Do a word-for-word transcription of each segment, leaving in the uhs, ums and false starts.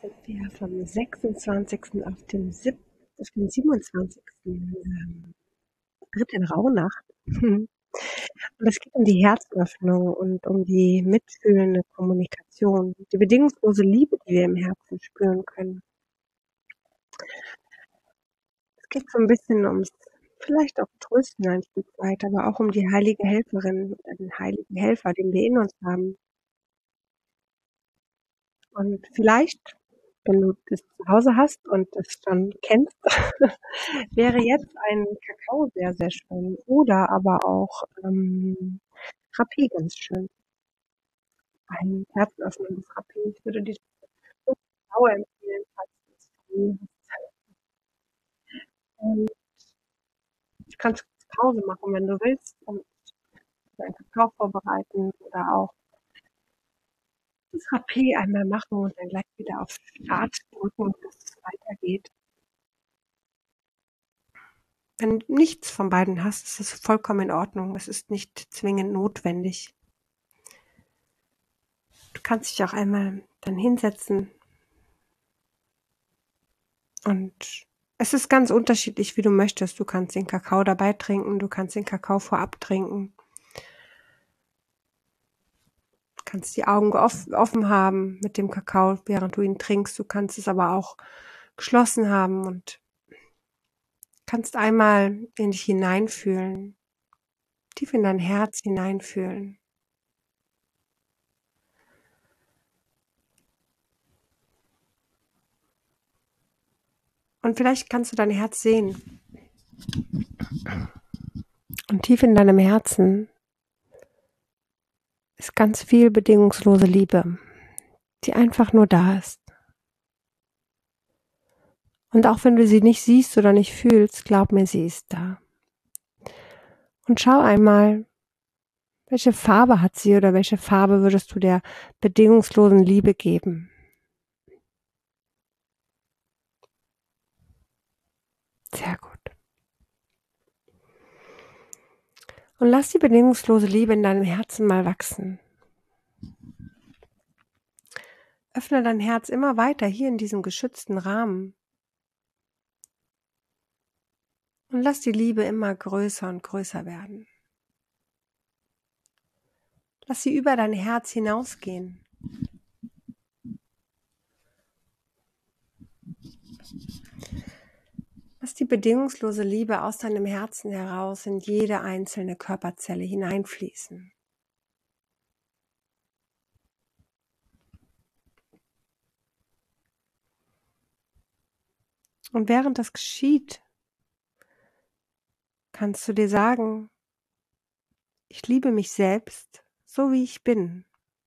sind wir vom sechsundzwanzigsten auf den, sieb auf den siebenundzwanzigsten Ähm, dritten Rauhnacht. Und es geht um die Herzöffnung und um die mitfühlende Kommunikation, die bedingungslose Liebe, die wir im Herzen spüren können. Es geht so ein bisschen ums vielleicht auch Trösten ein Stück weit, aber auch um die heilige Helferin oder den heiligen Helfer, den wir in uns haben. Und vielleicht, wenn du das zu Hause hast und das schon kennst, wäre jetzt ein Kakao sehr, sehr schön oder aber auch ähm, Frappé ganz schön. Ein herzöffnendes Frappé. Ich würde dir das Kakao empfehlen, falls du das Familie hast. Ähm, Du kannst Pause machen, wenn du willst, und einen Kakao vorbereiten oder auch das Frappé einmal machen und dann gleich wieder auf Start drücken, dass es weitergeht. Wenn du nichts von beiden hast, ist es vollkommen in Ordnung. Es ist nicht zwingend notwendig. Du kannst dich auch einmal dann hinsetzen und es ist ganz unterschiedlich, wie du möchtest. Du kannst den Kakao dabei trinken, du kannst den Kakao vorab trinken. Du kannst die Augen offen haben mit dem Kakao, während du ihn trinkst. Du kannst es aber auch geschlossen haben und kannst einmal in dich hineinfühlen, tief in dein Herz hineinfühlen. Und vielleicht kannst du dein Herz sehen. Und tief in deinem Herzen ist ganz viel bedingungslose Liebe, die einfach nur da ist. Und auch wenn du sie nicht siehst oder nicht fühlst, glaub mir, sie ist da. Und schau einmal, welche Farbe hat sie oder welche Farbe würdest du der bedingungslosen Liebe geben? Sehr gut. Und lass die bedingungslose Liebe in deinem Herzen mal wachsen. Öffne dein Herz immer weiter hier in diesem geschützten Rahmen. Und lass die Liebe immer größer und größer werden. Lass sie über dein Herz hinausgehen. Lass die bedingungslose Liebe aus deinem Herzen heraus in jede einzelne Körperzelle hineinfließen. Und während das geschieht, kannst du dir sagen, ich liebe mich selbst, so wie ich bin.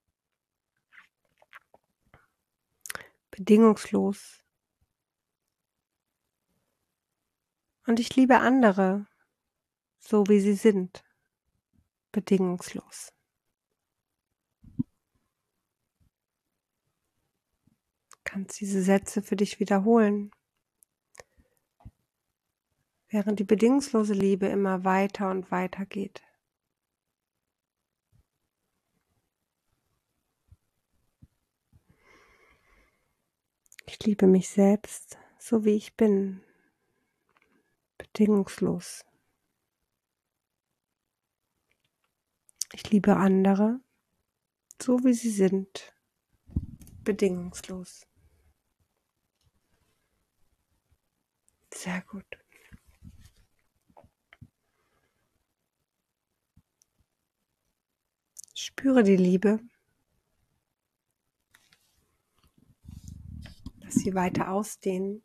Bedingungslos. Und ich liebe andere, so wie sie sind. Bedingungslos. Du kannst diese Sätze für dich wiederholen, während die bedingungslose Liebe immer weiter und weiter geht. Ich liebe mich selbst, so wie ich bin. Bedingungslos. Ich liebe andere, so wie sie sind. Bedingungslos. Sehr gut. Spüre die Liebe. Lass sie weiter ausdehnen.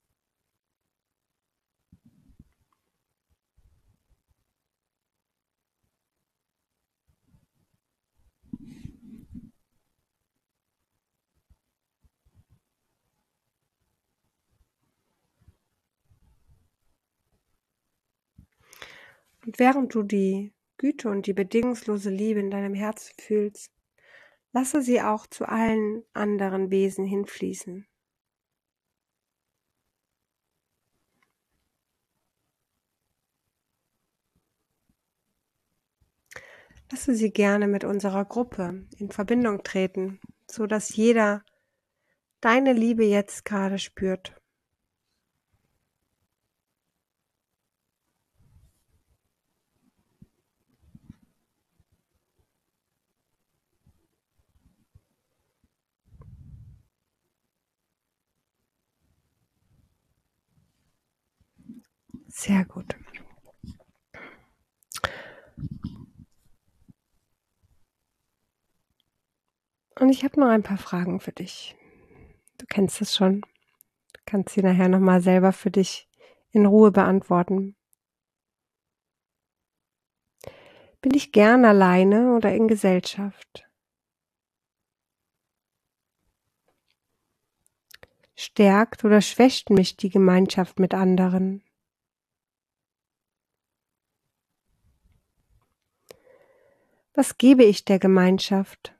Und während du die Güte und die bedingungslose Liebe in deinem Herzen fühlst, lasse sie auch zu allen anderen Wesen hinfließen. Lasse sie gerne mit unserer Gruppe in Verbindung treten, so dass jeder deine Liebe jetzt gerade spürt. Sehr gut. Und ich habe noch ein paar Fragen für dich. Du kennst es schon. Du kannst sie nachher noch mal selber für dich in Ruhe beantworten. Bin ich gern alleine oder in Gesellschaft? Stärkt oder schwächt mich die Gemeinschaft mit anderen? Was gebe ich der Gemeinschaft?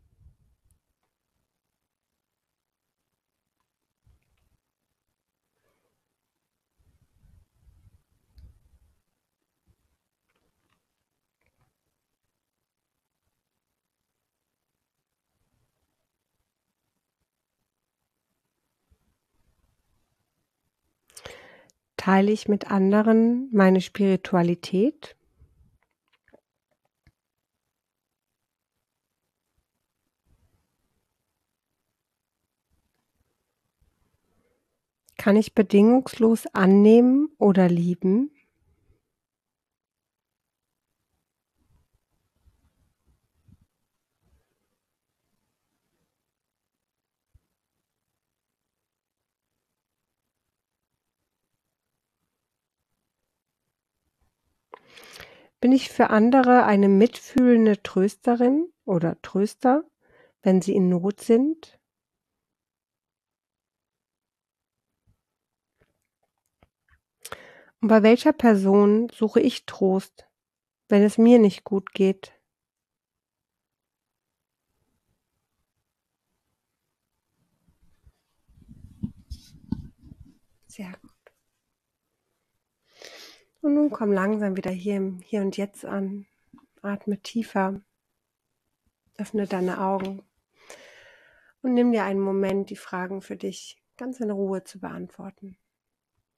Teile ich mit anderen meine Spiritualität? Kann ich bedingungslos annehmen oder lieben? Bin ich für andere eine mitfühlende Trösterin oder Tröster, wenn sie in Not sind? Und bei welcher Person suche ich Trost, wenn es mir nicht gut geht? Sehr gut. Und nun komm langsam wieder hier im Hier und Jetzt an. Atme tiefer. Öffne deine Augen und nimm dir einen Moment, die Fragen für dich ganz in Ruhe zu beantworten.